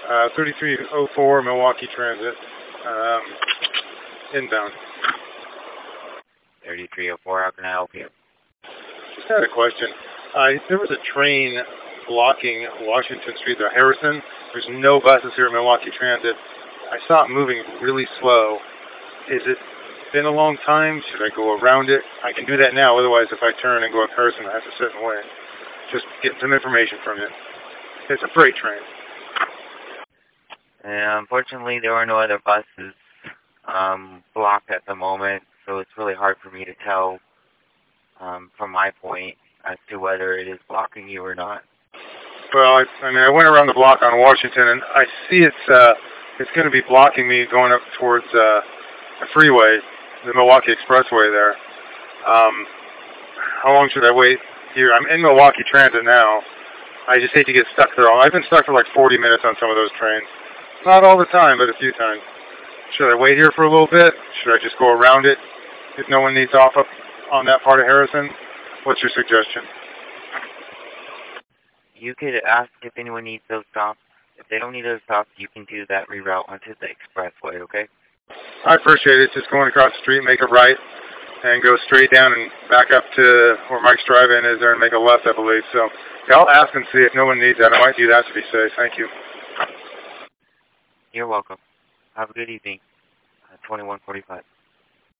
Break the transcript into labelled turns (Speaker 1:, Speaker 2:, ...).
Speaker 1: 3304 Milwaukee Transit, inbound.
Speaker 2: 3304, how can I help you?
Speaker 1: Just had a question. There was a train blocking Washington Street, the Harrison. There's no buses here at Milwaukee Transit. I saw it moving really slow. Is it been a long time? Should I go around it? I can do that now. Otherwise, if I turn and go up Harrison, I have to sit and wait. Just get some information from you. It's a freight train.
Speaker 2: Unfortunately, there are no other buses blocked at the moment, so it's really hard for me to tell from my point as to whether it is blocking you or not.
Speaker 1: Well, I went around the block on Washington, and I see it's going to be blocking me going up towards the freeway, the Milwaukee Expressway there. How long should I wait here? I'm in Milwaukee Transit now. I just hate to get stuck there. I've been stuck for like 40 minutes on some of those trains. Not all the time, but a few times. Should I wait here for a little bit? Should I just go around it if no one needs off up on that part of Harrison? What's your suggestion?
Speaker 2: You could ask if anyone needs those stops. If they don't need those stops, you can do that reroute onto the expressway, okay?
Speaker 1: I appreciate it. Just going across the street, make a right, and go straight down and back up to where Mike's Drive-In is there and make a left, I believe. So yeah, I'll ask and see if no one needs that. I might do that to be safe. Thank you.
Speaker 2: You're welcome. Have a good evening. 2145.